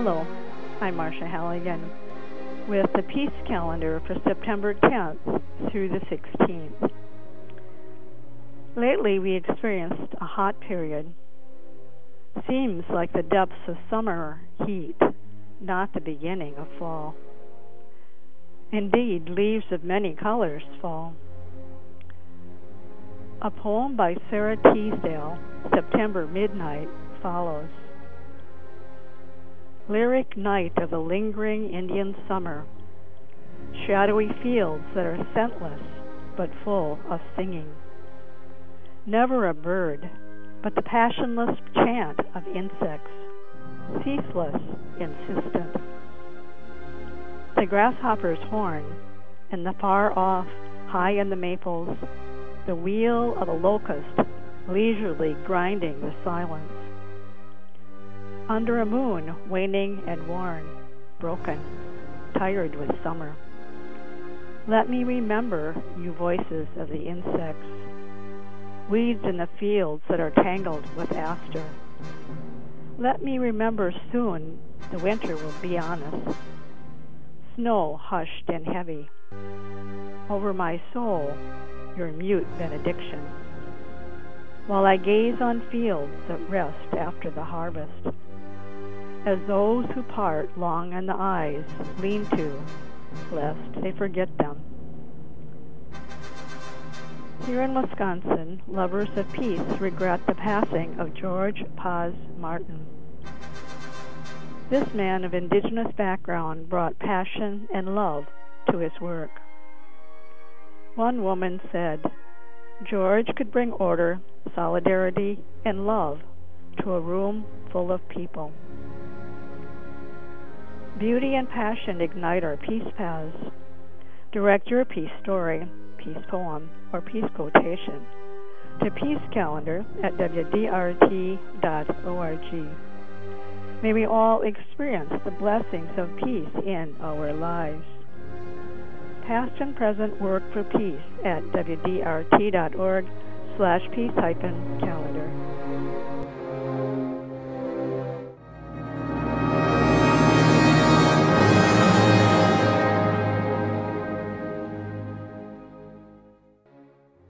Hello, I'm Marcia Halligan with the Peace Calendar for September 10th through the 16th. Lately we experienced a hot period. Seems like the depths of summer heat, not the beginning of fall. Indeed, leaves of many colors fall. A poem by Sarah Teasdale, September Midnight, follows. Lyric night of the lingering Indian summer, shadowy fields that are scentless but full of singing. Never a bird, but the passionless chant of insects, ceaseless, insistent. The grasshopper's horn, and the far off, high in the maples, the wheel of a locust leisurely grinding the silence. Under a moon waning and worn, broken, tired with summer. Let me remember you voices of the insects, weeds in the fields that are tangled with aster. Let me remember soon the winter will be on us, snow hushed and heavy. Over my soul, your mute benediction, while I gaze on fields that rest after the harvest, as those who part long in the eyes lean to, lest they forget them. Here in Wisconsin, lovers of peace regret the passing of George Paz Martin. This man of indigenous background brought passion and love to his work. One woman said, George could bring order, solidarity, and love to a room full of people. Beauty and passion ignite our peace paths. Direct your peace story, peace poem, or peace quotation to Peace Calendar at wdrt.org. May we all experience the blessings of peace in our lives. Past and present work for peace at wdrt.org/peace-calendar.